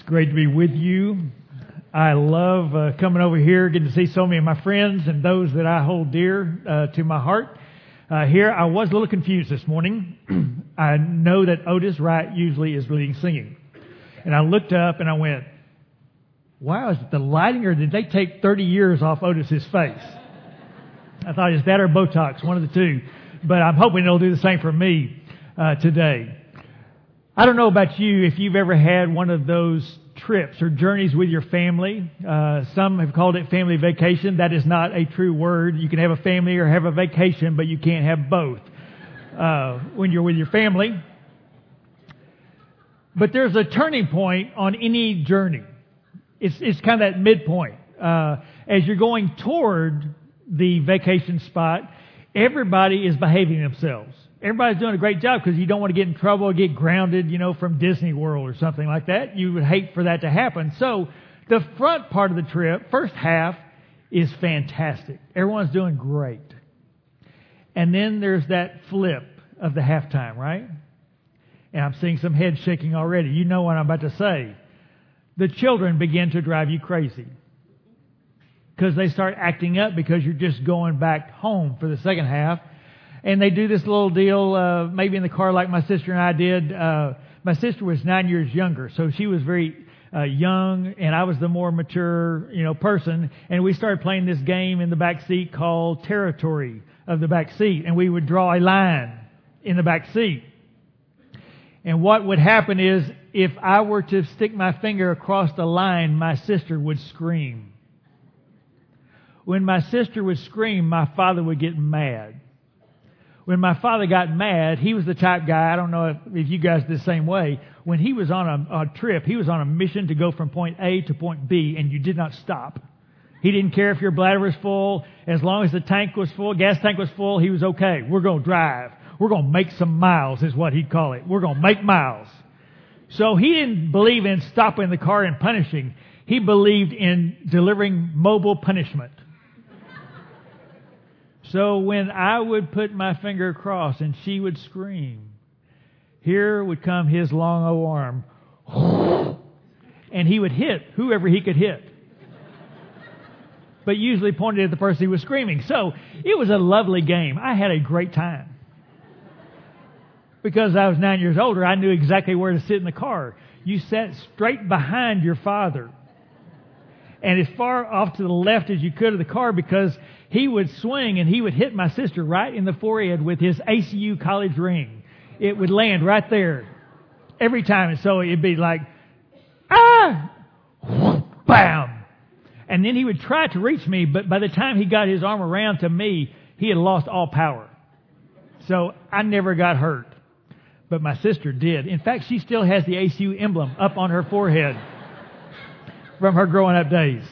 Great to be with you. I love coming over here, getting to see so many of my friends and those that I hold dear to my heart. Here, I was a little confused this morning. I know that Otis Wright usually is leading singing. And I looked up and I went, wow, is it the lighting or did they take 30 years off Otis's face? I thought, is that or Botox? One of the two. But I'm hoping it'll do the same for me today. I don't know about you if you've ever had one of those trips or journeys with your family. Some have called it family vacation. That is not a true word. You can have a family or have a vacation, but you can't have both when you're with your family. But there's a turning point on any journey. It's kind of that midpoint. As you're going toward the vacation spot, everybody is behaving themselves. Everybody's doing a great job because you don't want to get in trouble or get grounded, from Disney World or something like that. You would hate for that to happen. So the front part of the trip, first half, is fantastic. Everyone's doing great. And then there's that flip of the halftime, right? And I'm seeing some heads shaking already. You know what I'm about to say. The children begin to drive you crazy because they start acting up because you're just going back home for the second half. And they do this little deal, maybe in the car like my sister and I did. My sister was 9 years younger, so she was very young, and I was the more mature, person. And we started playing this game in the back seat called Territory of the Back Seat, and we would draw a line in the back seat. And what would happen is, if I were to stick my finger across the line, my sister would scream. When my sister would scream, my father would get mad. When my father got mad, he was the type guy, I don't know if you guys did the same way, when he was on a trip, he was on a mission to go from point A to point B, and you did not stop. He didn't care if your bladder was full. As long as the tank was full, gas tank was full, he was okay. We're going to drive. We're going to make some miles is what he'd call it. We're going to make miles. So he didn't believe in stopping the car and punishing. He believed in delivering mobile punishment. So when I would put my finger across and she would scream, here would come his long old arm, and he would hit whoever he could hit, but usually pointed at the person who was screaming. So it was a lovely game. I had a great time. Because I was 9 years older, I knew exactly where to sit in the car. You sat straight behind your father, and as far off to the left as you could of the car, because he would swing and he would hit my sister right in the forehead with his ACU college ring. It would land right there every time. And so it'd be like, bam. And then he would try to reach me, but by the time he got his arm around to me, he had lost all power. So I never got hurt. But my sister did. In fact, she still has the ACU emblem up on her forehead from her growing up days.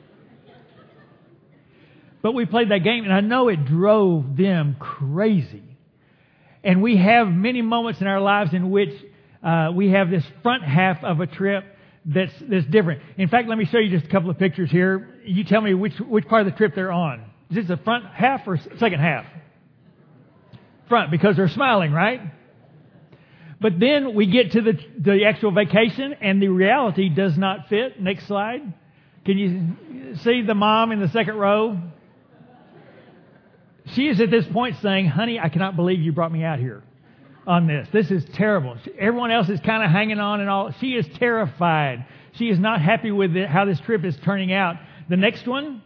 But we played that game, and I know it drove them crazy. And we have many moments in our lives in which we have this front half of a trip that's different. In fact, let me show you just a couple of pictures here. You tell me which part of the trip they're on. Is this the front half or second half? Front, because they're smiling, right? But then we get to the actual vacation, and the reality does not fit. Next slide. Can you see the mom in the second row? She is at this point saying, honey, I cannot believe you brought me out here on this. This is terrible. Everyone else is kind of hanging on and all. She is terrified. She is not happy with how this trip is turning out. The next one.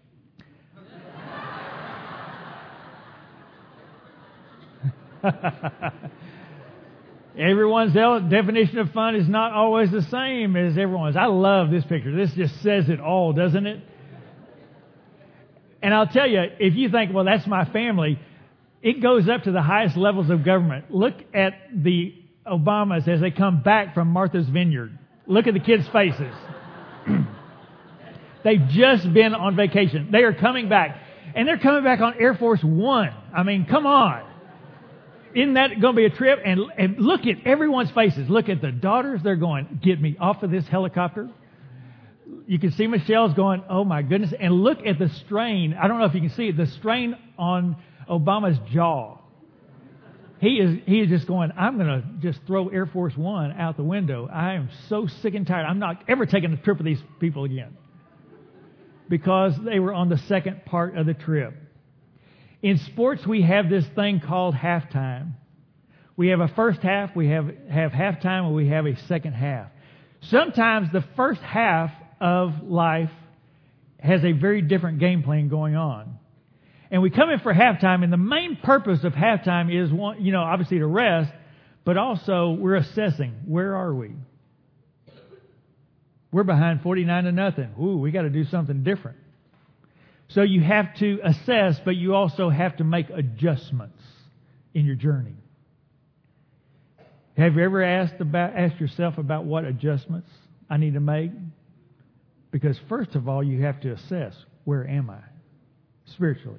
Everyone's definition of fun is not always the same as everyone's. I love this picture. This just says it all, doesn't it? And I'll tell you, if you think, well, that's my family, it goes up to the highest levels of government. Look at the Obamas as they come back from Martha's Vineyard. Look at the kids' faces. They've just been on vacation. They are coming back. And they're coming back on Air Force One. I mean, come on. Isn't that going to be a trip? And look at everyone's faces. Look at the daughters. They're going, get me off of this helicopter. You can see Michelle's going, oh my goodness. And look at the strain. I don't know if you can see it. The strain on Obama's jaw. He is just going, I'm going to just throw Air Force One out the window. I am so sick and tired. I'm not ever taking a trip with these people again. Because they were on the second part of the trip. In sports, we have this thing called halftime. We have a first half, we have halftime, and we have a second half. Sometimes the first half of life has a very different game plan going on. And we come in for halftime, and the main purpose of halftime is, obviously to rest, but also we're assessing, where are we? We're behind 49-0. Ooh, we got to do something different. So you have to assess, but you also have to make adjustments in your journey. Have you ever asked yourself about what adjustments I need to make? Because first of all, you have to assess, where am I spiritually?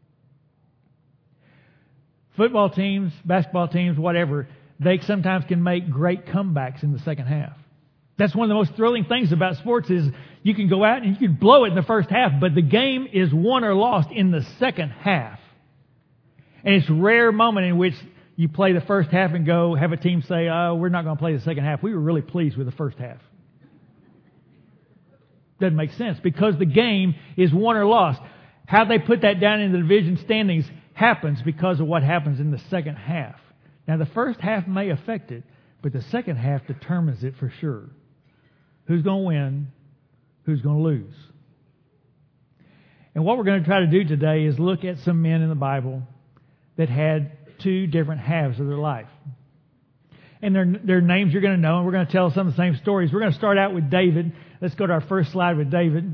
Football teams, basketball teams, whatever, they sometimes can make great comebacks in the second half. That's one of the most thrilling things about sports is you can go out and you can blow it in the first half, but the game is won or lost in the second half. And it's a rare moment in which you play the first half and go have a team say, oh, we're not going to play the second half. We were really pleased with the first half. Doesn't make sense because the game is won or lost. How they put that down in the division standings happens because of what happens in the second half. Now, the first half may affect it, but the second half determines it for sure. Who's going to win? Who's going to lose? And what we're going to try to do today is look at some men in the Bible that had two different halves of their life. And their names you're going to know, and we're going to tell some of the same stories. We're going to start out with David. Let's go to our first slide with David.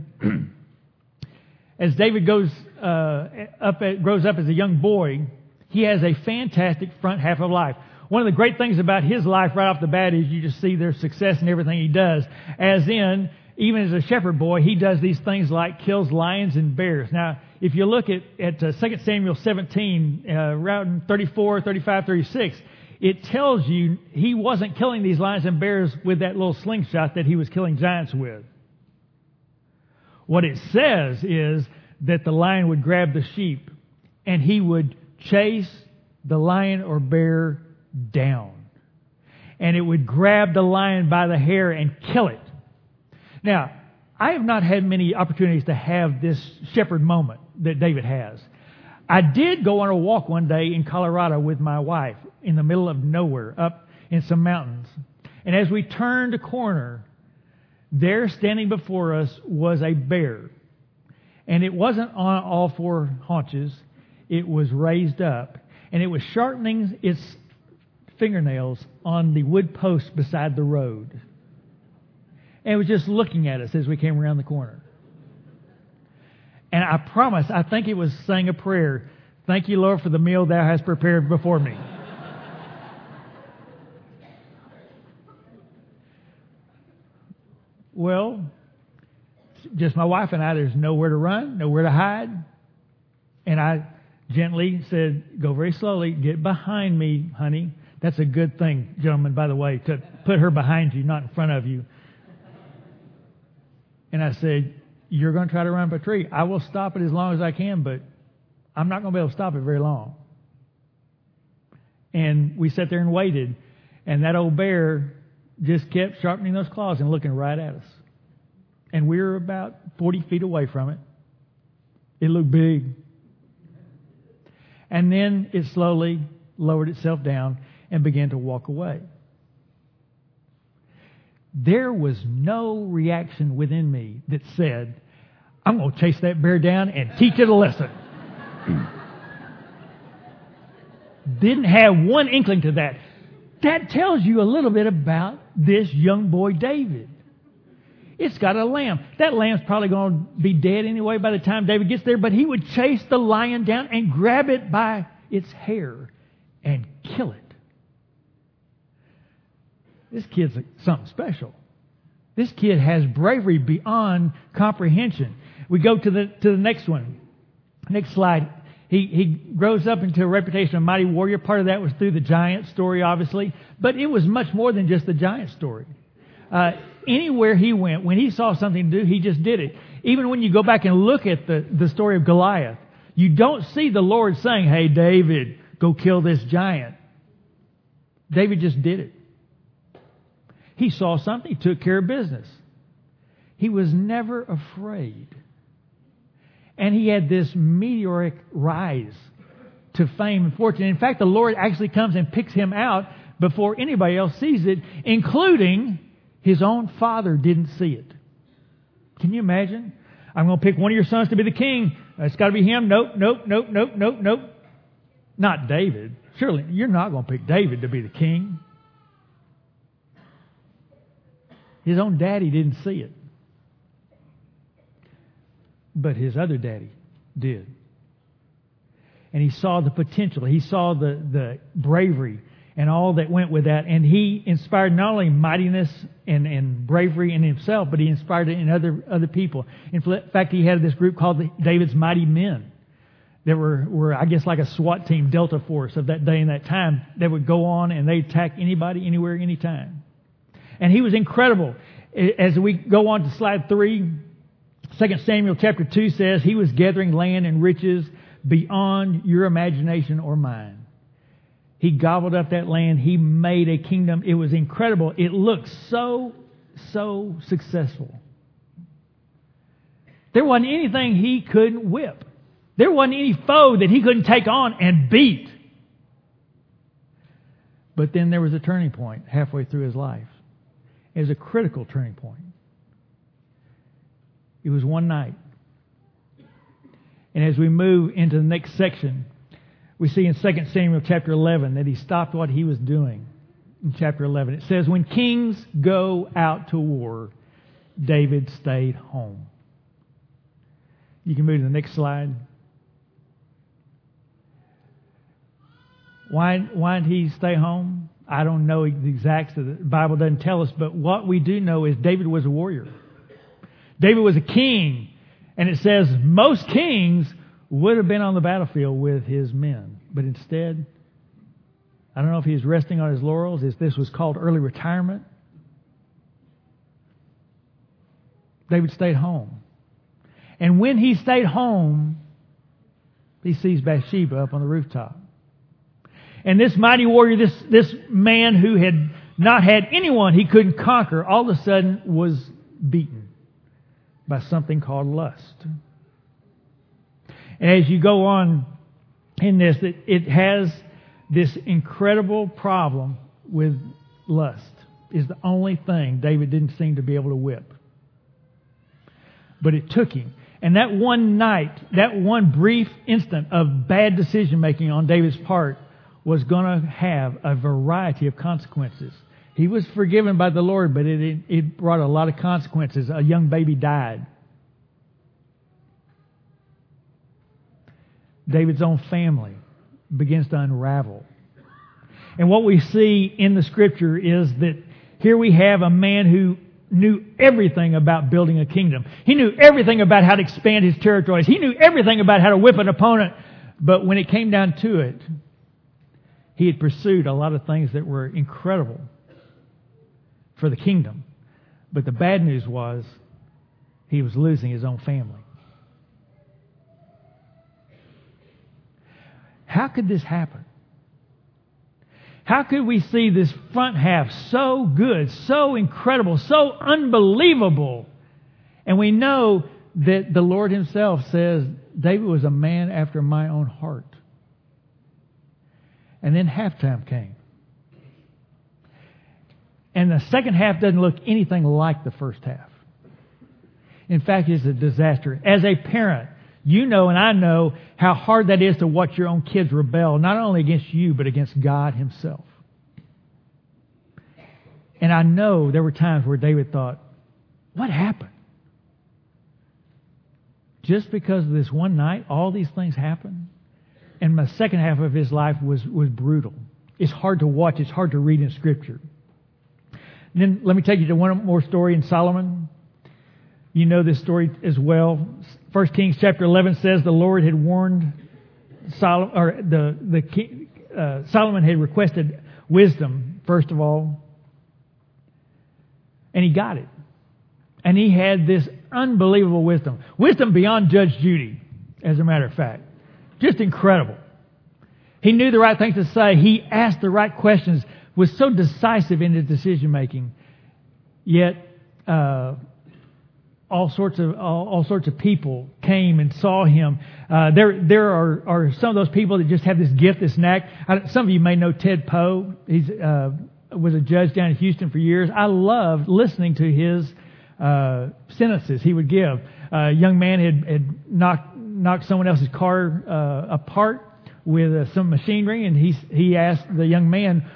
As David grows up as a young boy, he has a fantastic front half of life. One of the great things about his life right off the bat is you just see their success in everything he does. As in, even as a shepherd boy, he does these things like kills lions and bears. Now, if you look at 2 Samuel 17, around 34, 35, 36, it tells you he wasn't killing these lions and bears with that little slingshot that he was killing giants with. What it says is that the lion would grab the sheep and he would chase the lion or bear down. And it would grab the lion by the hair and kill it. Now, I have not had many opportunities to have this shepherd moment that David has. I did go on a walk one day in Colorado with my wife in the middle of nowhere, up in some mountains. And as we turned a corner, there standing before us was a bear. And it wasn't on all four haunches. It was raised up. And it was sharpening its fingernails on the wood post beside the road. And it was just looking at us as we came around the corner. And I promise, I think it was saying a prayer. Thank you, Lord, for the meal thou hast prepared before me. Well, just my wife and I, there's nowhere to run, nowhere to hide. And I gently said, go very slowly, get behind me, honey. That's a good thing, gentlemen, by the way, to put her behind you, not in front of you. And I said, you're going to try to run up a tree. I will stop it as long as I can, but I'm not going to be able to stop it very long. And we sat there and waited. And that old bear just kept sharpening those claws and looking right at us. And we were about 40 feet away from it. It looked big. And then it slowly lowered itself down and began to walk away. There was no reaction within me that said, I'm going to chase that bear down and teach it a lesson. Didn't have one inkling to that. That tells you a little bit about this young boy David. It's got a lamb. That lamb's probably going to be dead anyway by the time David gets there, but he would chase the lion down and grab it by its hair and kill it. This kid's something special. This kid has bravery beyond comprehension. We go to the next one. Next slide. He grows up into a reputation of a mighty warrior. Part of that was through the giant story, obviously. But it was much more than just the giant story. Anywhere he went, when he saw something to do, he just did it. Even when you go back and look at the story of Goliath, you don't see the Lord saying, hey, David, go kill this giant. David just did it. He saw something. He took care of business. He was never afraid. And he had this meteoric rise to fame and fortune. In fact, the Lord actually comes and picks him out before anybody else sees it, including his own father didn't see it. Can you imagine? I'm going to pick one of your sons to be the king. It's got to be him. Nope. Not David. Surely you're not going to pick David to be the king. His own daddy didn't see it. But his other daddy did. And he saw the potential. He saw the bravery and all that went with that. And he inspired not only mightiness and bravery in himself, but he inspired it in other people. In fact, he had this group called David's Mighty Men that were, I guess, like a SWAT team, Delta Force of that day and that time, that would go on and they'd attack anybody, anywhere, anytime. And he was incredible. As we go on to slide 3, 2 Samuel chapter 2 says, he was gathering land and riches beyond your imagination or mine. He gobbled up that land. He made a kingdom. It was incredible. It looked so successful. There wasn't anything he couldn't whip. There wasn't any foe that he couldn't take on and beat. But then there was a turning point halfway through his life. It was a critical turning point. It was one night. And as we move into the next section, we see in 2 Samuel chapter 11 that he stopped what he was doing. In chapter 11, it says, when kings go out to war, David stayed home. You can move to the next slide. Why did he stay home? I don't know the exacts. The Bible doesn't tell us, but what we do know is David was a warrior. David was a king, and it says most kings would have been on the battlefield with his men. But instead, I don't know if he was resting on his laurels, if this was called early retirement. David stayed home. And when he stayed home, he sees Bathsheba up on the rooftop. And this mighty warrior, this man who had not had anyone he couldn't conquer, all of a sudden was beaten by something called lust. And as you go on in this, it has this incredible problem with lust. Is the only thing David didn't seem to be able to whip. But it took him. And that one night, that one brief instant of bad decision making on David's part was going to have a variety of consequences. He was forgiven by the Lord, but it brought a lot of consequences. A young baby died. David's own family begins to unravel. And what we see in the Scripture is that here we have a man who knew everything about building a kingdom. He knew everything about how to expand his territories. He knew everything about how to whip an opponent. But when it came down to it, he had pursued a lot of things that were incredible for the kingdom. But the bad news was he was losing his own family. How could this happen? How could we see this front half so good, so incredible, so unbelievable? And we know that the Lord Himself says, David was a man after my own heart. And then halftime came. And the second half doesn't look anything like the first half. In fact, it's a disaster. As a parent, you know and I know how hard that is to watch your own kids rebel, not only against you, but against God Himself. And I know there were times where David thought, what happened? Just because of this one night, all these things happened? And the second half of his life was brutal. It's hard to watch. It's hard to read in Scripture. And then let me take you to one more story in Solomon. You know this story as well. 1 Kings chapter 11 says the Lord had warned Solomon, or Solomon had requested wisdom, first of all. And he got it. And he had this unbelievable wisdom. Wisdom beyond Judge Judy, as a matter of fact. Just incredible. He knew the right things to say. He asked the right questions. was so decisive in his decision making. Yet all sorts of people came and saw him. There are some of those people that just have this gift, this knack. Some of you may know Ted Poe. He's was a judge down in Houston for years. I loved listening to his sentences he would give. A young man had knocked someone else's car apart with some machinery, and he asked the young man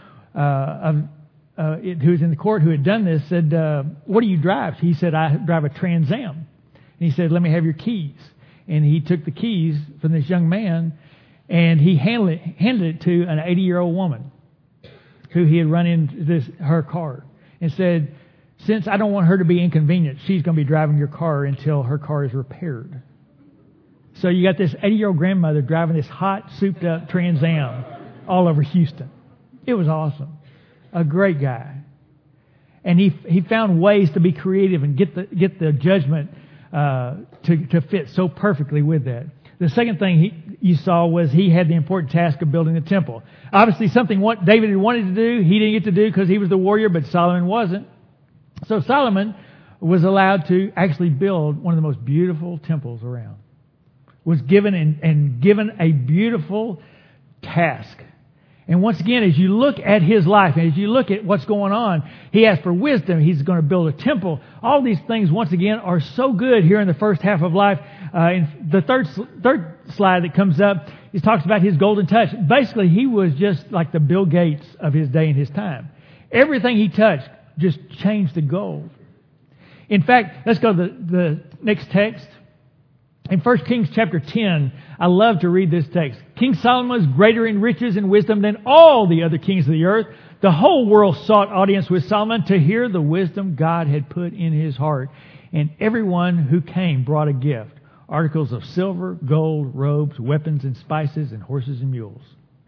who was in the court who had done this, said, "What do you drive?" He said, "I drive a Trans Am." And he said, "Let me have your keys." And he took the keys from this young man, and he handed it to an 80-year-old woman who he had run into her car, and said, "Since I don't want her to be inconvenienced, she's going to be driving your car until her car is repaired." So you got this 80-year-old grandmother driving this hot, souped-up Trans Am all over Houston. It was awesome. A great guy. And he found ways to be creative and get the judgment to fit so perfectly with that. The second thing you saw was he had the important task of building the temple. Obviously something what David had wanted to do, he didn't get to do because he was the warrior, but Solomon wasn't. So Solomon was allowed to actually build one of the most beautiful temples around. Was given and given a beautiful task. And once again, as you look at his life, and as you look at what's going on, he asked for wisdom. He's going to build a temple. All these things, once again, are so good here in the first half of life. In the third slide that comes up, he talks about his golden touch. Basically, he was just like the Bill Gates of his day and his time. Everything he touched just changed to gold. In fact, let's go to the next text. In 1 Kings chapter 10, I love to read this text. King Solomon was greater in riches and wisdom than all the other kings of the earth. The whole world sought audience with Solomon to hear the wisdom God had put in his heart. And everyone who came brought a gift. Articles of silver, gold, robes, weapons and spices, and horses and mules.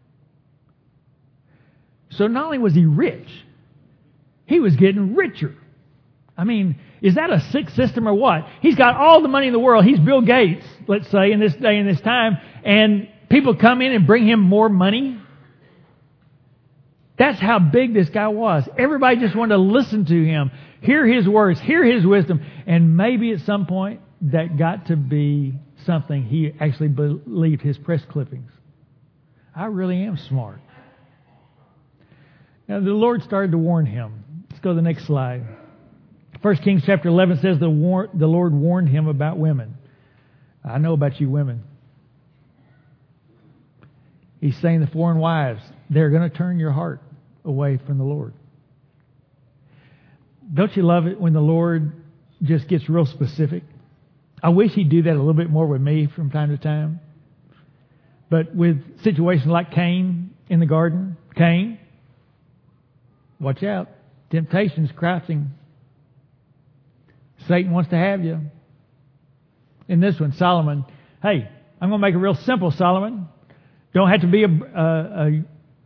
So not only was he rich, he was getting richer. I mean, is that a sick system or what? He's got all the money in the world. He's Bill Gates, let's say, in this day and this time. And people come in and bring him more money. That's how big this guy was. Everybody just wanted to listen to him, hear his words, hear his wisdom. And maybe at some point that got to be something he actually believed, his press clippings. I really am smart. Now the Lord started to warn him. Let's go to the next slide. 1 Kings chapter 11 says the Lord warned him about women. I know about you women. He's saying the foreign wives, they're going to turn your heart away from the Lord. Don't you love it when the Lord just gets real specific? I wish He'd do that a little bit more with me from time to time. But with situations like Cain in the garden, Cain, watch out. Temptation's crouching. Satan wants to have you. In this one, Solomon, hey, I'm going to make it real simple, Solomon. Don't have to be a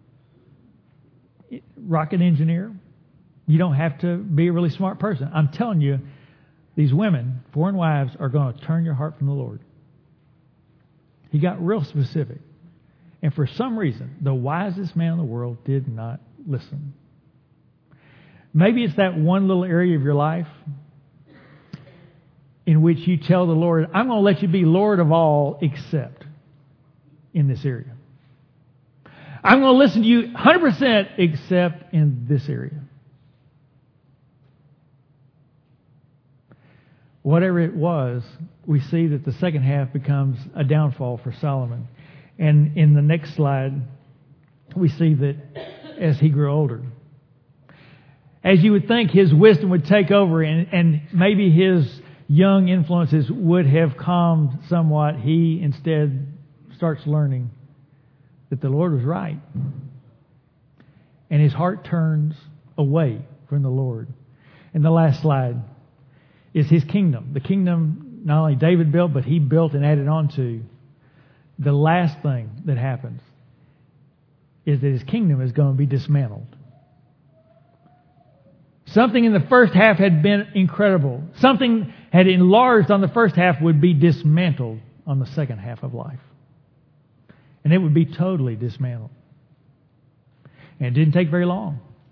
rocket engineer. You don't have to be a really smart person. I'm telling you, these women, foreign wives, are going to turn your heart from the Lord. He got real specific. And for some reason, the wisest man in the world did not listen. Maybe it's that one little area of your life in which you tell the Lord, I'm going to let you be Lord of all except in this area. I'm going to listen to you 100% except in this area. Whatever it was, we see that the second half becomes a downfall for Solomon. And in the next slide, we see that as he grew older, as you would think his wisdom would take over and maybe his young influences would have calmed somewhat, he instead starts learning that the Lord was right. And his heart turns away from the Lord. And the last slide is his kingdom. The kingdom not only David built, but he built and added on to. The last thing that happens is that his kingdom is going to be dismantled. Something in the first half had been incredible. Something had enlarged on the first half would be dismantled on the second half of life. And it would be totally dismantled. And it didn't take very long.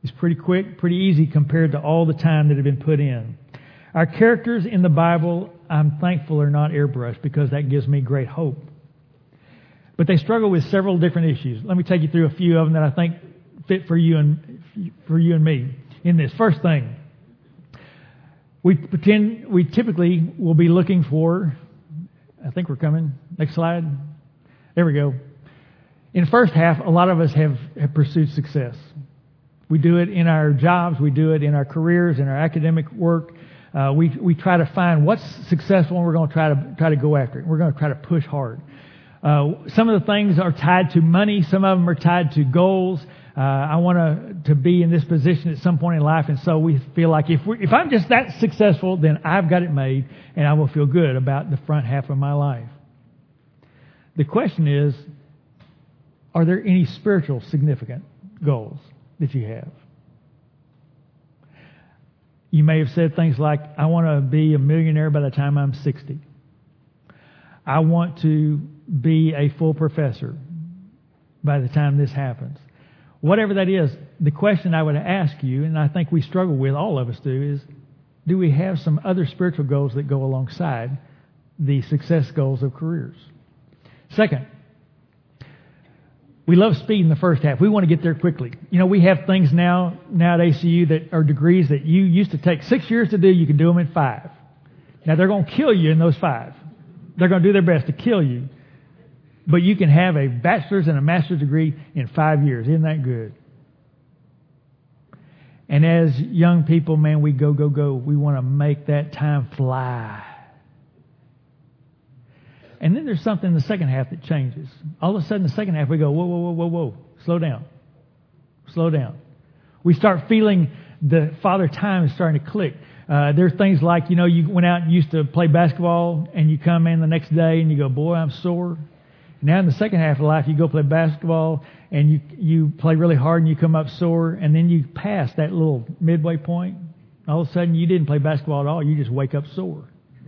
It's pretty quick, pretty easy compared to all the time that had been put in. Our characters in the Bible, I'm thankful, are not airbrushed because that gives me great hope. But they struggle with several different issues. Let me take you through a few of them that I think fit for you and me in this. First thing, we typically will be looking for, I think we're coming, next slide. There we go. In the first half, a lot of us have pursued success. We do it in our jobs, we do it in our careers, in our academic work. We try to find what's successful and we're going to try to go after it. We're going to try to push hard. Some of the things are tied to money. Some of them are tied to goals. I want to be in this position at some point in life, and so we feel like if I'm just that successful, then I've got it made, and I will feel good about the front half of my life. The question is, are there any spiritual significant goals that you have? You may have said things like, I want to be a millionaire by the time I'm 60. I want to be a full professor by the time this happens. Whatever that is, the question I would ask you, and I think we struggle with, all of us do, is do we have some other spiritual goals that go alongside the success goals of careers? Second, we love speed in the first half. We want to get there quickly. You know, we have things now at ACU that are degrees that you used to take 6 years to do, you can do them in 5. Now, they're going to kill you in those 5. They're going to do their best to kill you. But you can have a bachelor's and a master's degree in 5 years. Isn't that good? And as young people, man, we go. We want to make that time fly. And then there's something in the second half that changes. All of a sudden, the second half, we go, whoa. Slow down. We start feeling the Father Time is starting to click. There are things like, you know, you went out and used to play basketball, and you come in the next day and you go, boy, I'm sore. Now in the second half of life, you go play basketball and you play really hard and you come up sore, and then you pass that little midway point. All of a sudden, you didn't play basketball at all. You just wake up sore.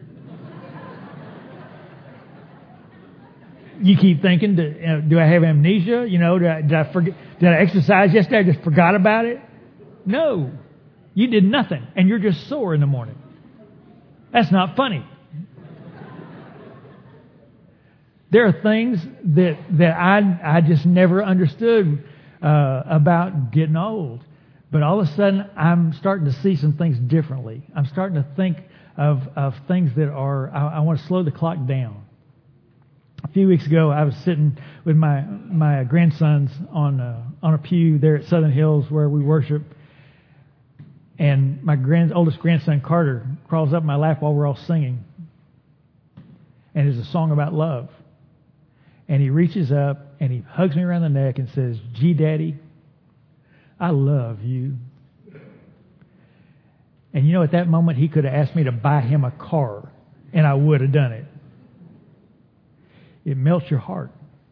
You keep thinking, do I have amnesia? You know, did I forget? Did I exercise yesterday? I just forgot about it? No. You did nothing, and you're just sore in the morning. That's not funny. There are things that I just never understood about getting old. But all of a sudden, I'm starting to see some things differently. I'm starting to think of things that are, I want to slow the clock down. A few weeks ago, I was sitting with my grandsons on a pew there at Southern Hills where we worship. And my oldest grandson, Carter, crawls up my lap while we're all singing. And it's a song about love. And he reaches up and he hugs me around the neck and says, "Gee, Daddy, I love you." And you know, at that moment, he could have asked me to buy him a car, and I would have done it. It melts your heart.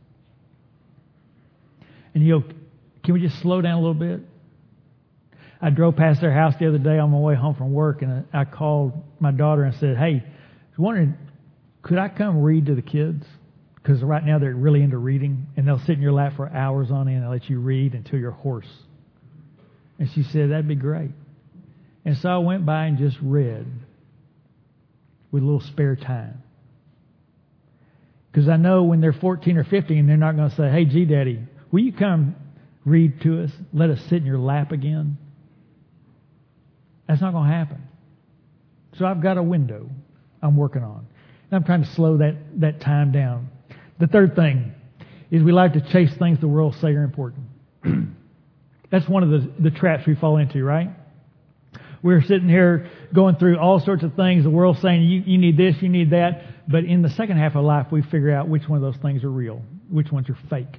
And you go, can we just slow down a little bit? I drove past their house the other day on my way home from work, and I called my daughter and said, "Hey, I was wondering, could I come read to the kids? Because right now they're really into reading, and they'll sit in your lap for hours on end and let you read until you're hoarse." And she said, "That'd be great." And so I went by and just read with a little spare time. Because I know when they're 14 or 15, they're not going to say, "Hey, gee, Daddy, will you come read to us? Let us sit in your lap again." That's not going to happen. So I've got a window I'm working on. And I'm trying to slow that time down. The third thing is we like to chase things the world say are important. That's one of the traps we fall into, right? We're sitting here going through all sorts of things. The world's saying, you need this, you need that. But in the second half of life, we figure out which one of those things are real, which ones are fake.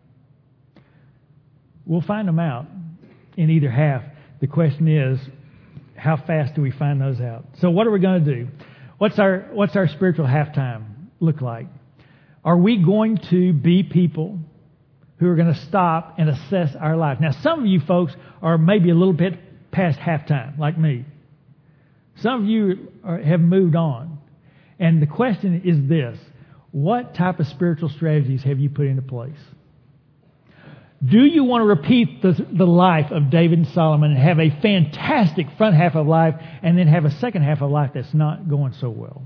We'll find them out in either half. The question is, how fast do we find those out? So what are we going to do? What's our spiritual halftime look like? Are we going to be people who are going to stop and assess our life? Now, some of you folks are maybe a little bit past halftime, like me. Some of you have moved on. And the question is this: what type of spiritual strategies have you put into place? Do you want to repeat the life of David and Solomon and have a fantastic front half of life and then have a second half of life that's not going so well?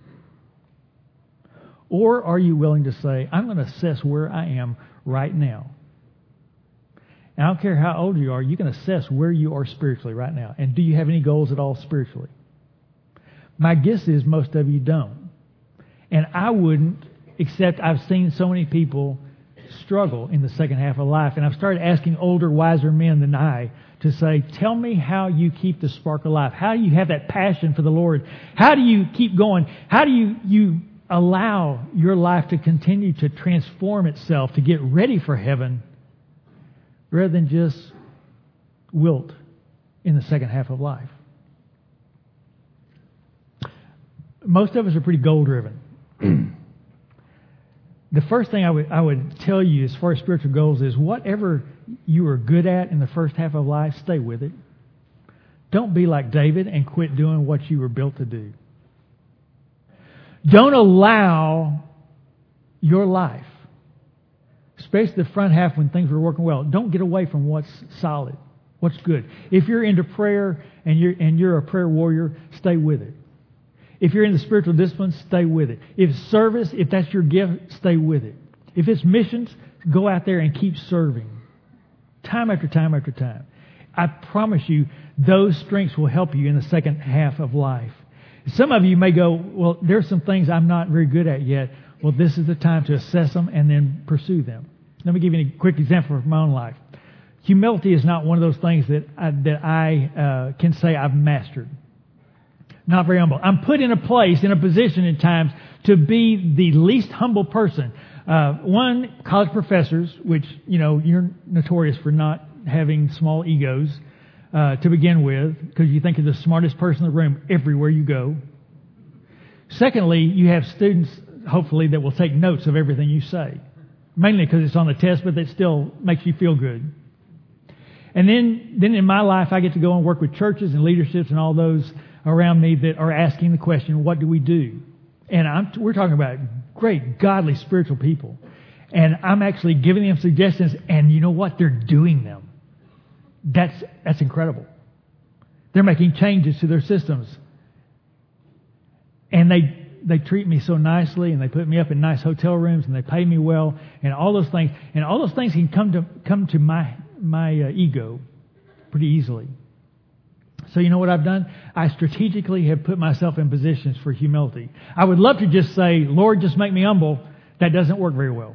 Or are you willing to say, I'm going to assess where I am right now? And I don't care how old you are, you can assess where you are spiritually right now. And do you have any goals at all spiritually? My guess is most of you don't. And I wouldn't, except I've seen so many people struggle in the second half of life. And I've started asking older, wiser men than I to say, tell me how you keep the spark alive. How do you have that passion for the Lord? How do you keep going? How do you allow your life to continue to transform itself, to get ready for heaven, rather than just wilt in the second half of life? Most of us are pretty goal-driven. The first thing I would tell you as far as spiritual goals is whatever you are good at in the first half of life, stay with it. Don't be like David and quit doing what you were built to do. Don't allow your life, especially the front half when things were working well, don't get away from what's solid, what's good. If you're into prayer and you're a prayer warrior, stay with it. If you're in the spiritual disciplines, stay with it. If service, if that's your gift, stay with it. If it's missions, go out there and keep serving. Time after time after time. I promise you, those strengths will help you in the second half of life. Some of you may go, well, there's some things I'm not very good at yet. Well, this is the time to assess them and then pursue them. Let me give you a quick example from my own life. Humility is not one of those things that I can say I've mastered. Not very humble. I'm put in a place, in a position at times to be the least humble person. One, college professors, which, you're notorious for not having small egos to begin with, because you think you're the smartest person in the room everywhere you go. Secondly, you have students, hopefully, that will take notes of everything you say. Mainly because it's on the test, but that still makes you feel good. And then in my life, I get to go and work with churches and leaderships and all those around me that are asking the question, what do we do? And we're talking about great, godly, spiritual people. And I'm actually giving them suggestions, and you know what? They're doing them. That's incredible. They're making changes to their systems. And they treat me so nicely, and they put me up in nice hotel rooms, and they pay me well, and all those things. And all those things can come to my ego pretty easily. So you know what I've done? I strategically have put myself in positions for humility. I would love to just say, Lord, just make me humble. That doesn't work very well.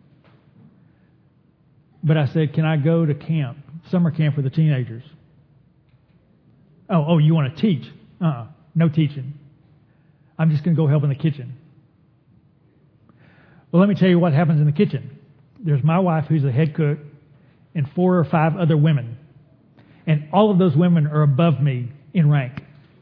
But I said, can I go to camp, summer camp for the teenagers? Oh, you want to teach? No teaching. I'm just going to go help in the kitchen. Well, let me tell you what happens in the kitchen. There's my wife, who's the head cook, and 4 or 5 other women. And all of those women are above me in rank.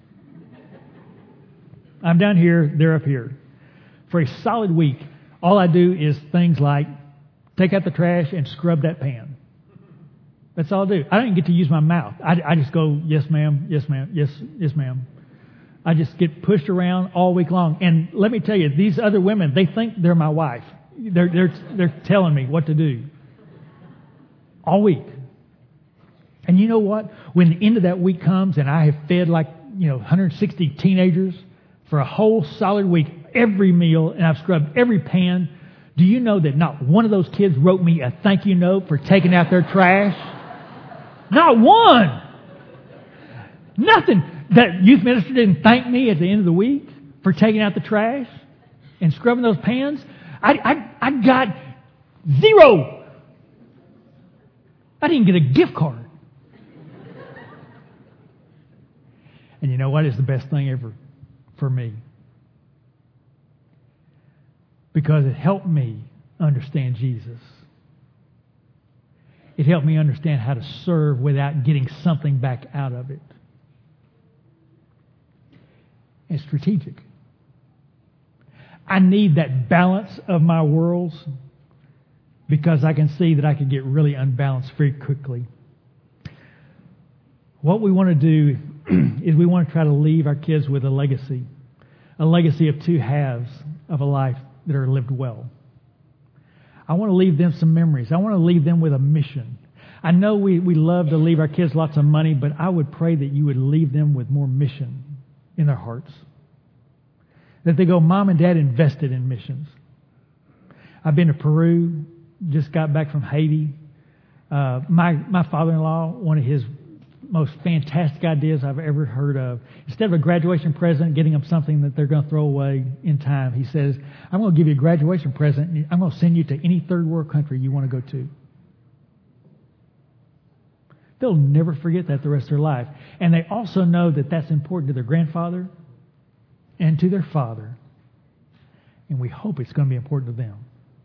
I'm down here, they're up here. For a solid week, all I do is things like take out the trash and scrub that pan. That's all I do. I don't even get to use my mouth. I just go, yes, ma'am, yes, ma'am, yes, ma'am. I just get pushed around all week long. And let me tell you, these other women, they think they're my wife. They're telling me what to do all week. And you know what? When the end of that week comes and I have fed 160 teenagers for a whole solid week, every meal, and I've scrubbed every pan, do you know that not one of those kids wrote me a thank you note for taking out their trash? Not one! Nothing. That youth minister didn't thank me at the end of the week for taking out the trash and scrubbing those pans. I got 0. I didn't get a gift card. And you know what is the best thing ever for me? Because it helped me understand Jesus. It helped me understand how to serve without getting something back out of it. It's strategic. I need that balance of my worlds because I can see that I can get really unbalanced very quickly. What we want to do is we want to try to leave our kids with a legacy of 2 halves of a life that are lived well. I want to leave them some memories. I want to leave them with a mission. I know we love to leave our kids lots of money, but I would pray that you would leave them with more mission in their hearts. That they go, Mom and Dad invested in missions. I've been to Peru, just got back from Haiti. My father-in-law, one of his most fantastic ideas I've ever heard of, instead of a graduation present, getting them something that they're going to throw away in time, he says, I'm going to give you a graduation present, and I'm going to send you to any third world country you want to go to. They'll never forget that the rest of their life. And they also know that that's important to their grandfather and to their father. And we hope it's going to be important to them.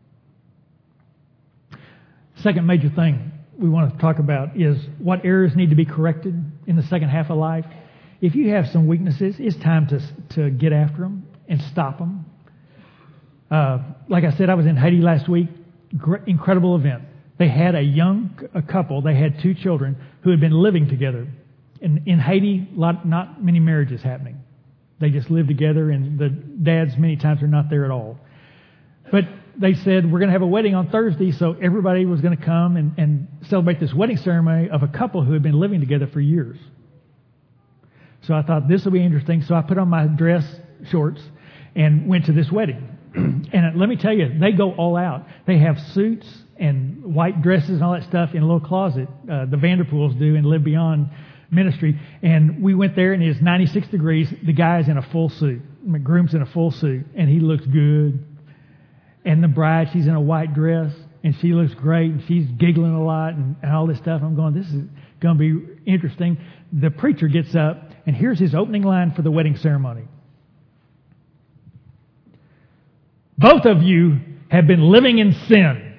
Second major thing we want to talk about is what errors need to be corrected in the second half of life. If you have some weaknesses, it's time to get after them and stop them. Like I said, I was in Haiti last week. Incredible event. They had a couple, they had 2 children who had been living together. In Haiti, not many marriages happening. They just live together, and the dads many times are not there at all. But they said, we're going to have a wedding on Thursday, so everybody was going to come and celebrate this wedding ceremony of a couple who had been living together for years. So I thought, this will be interesting. So I put on my dress shorts and went to this wedding. And let me tell you, they go all out. They have suits and white dresses and all that stuff in a little closet. The Vanderpools do and Live Beyond Ministry. And we went there, and it's 96 degrees. The guy's in a full suit. The groom's in a full suit, and he looks good. And the bride, she's in a white dress, and she looks great, and she's giggling a lot and all this stuff. I'm going, this is going to be interesting. The preacher gets up, and here's his opening line for the wedding ceremony. Both of you have been living in sin.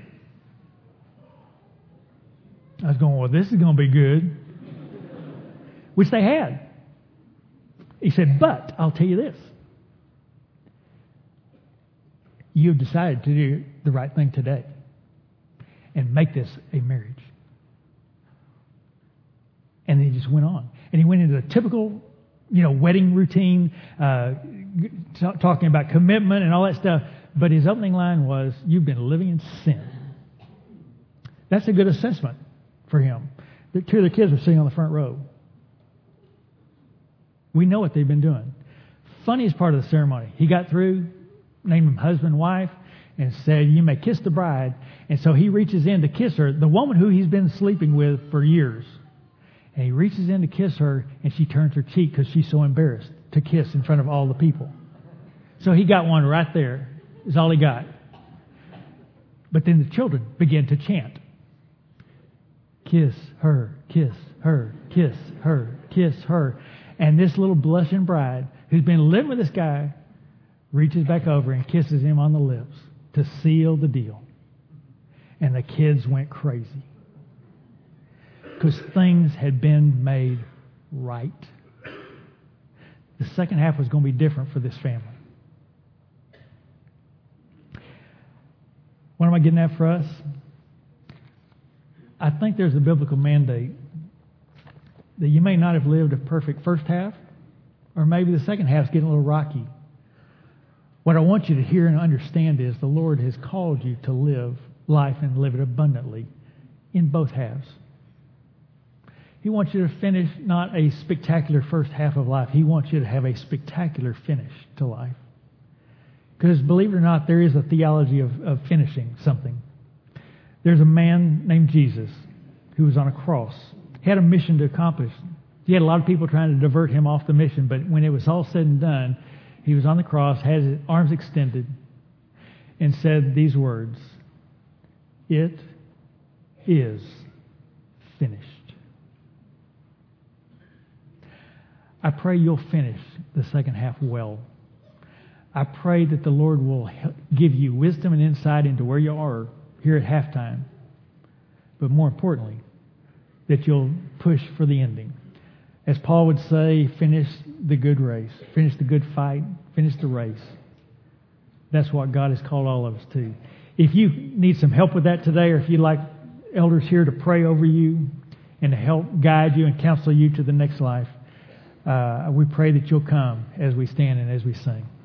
I was going, well, this is going to be good. Which they had. He said, but I'll tell you this. You have decided to do the right thing today and make this a marriage. And then he just went on. And he went into the typical, wedding routine, talking about commitment and all that stuff. But his opening line was, you've been living in sin. That's a good assessment for him. The 2 of the kids were sitting on the front row. We know what they've been doing. Funniest part of the ceremony, he got through, named them husband and wife, and said, you may kiss the bride. And so he reaches in to kiss her, the woman who he's been sleeping with for years. And he reaches in to kiss her, and she turns her cheek because she's so embarrassed to kiss in front of all the people. So he got one right there. Is all he got. But then the children began to chant. Kiss her, kiss her, kiss her, kiss her. And this little blushing bride who's been living with this guy reaches back over and kisses him on the lips to seal the deal. And the kids went crazy. Because things had been made right. The second half was going to be different for this family. What am I getting at for us? I think there's a biblical mandate that you may not have lived a perfect first half, or maybe the second half's getting a little rocky. What I want you to hear and understand is the Lord has called you to live life and live it abundantly in both halves. He wants you to finish not a spectacular first half of life. He wants you to have a spectacular finish to life. Because believe it or not, there is a theology of finishing something. There's a man named Jesus who was on a cross. He had a mission to accomplish. He had a lot of people trying to divert him off the mission, but when it was all said and done, he was on the cross, had his arms extended, and said these words, "It is finished." I pray you'll finish the second half well. I pray that the Lord will give you wisdom and insight into where you are here at halftime. But more importantly, that you'll push for the ending. As Paul would say, finish the good race. Finish the good fight. Finish the race. That's what God has called all of us to. If you need some help with that today, or if you'd like elders here to pray over you and to help guide you and counsel you to the next life, we pray that you'll come as we stand and as we sing.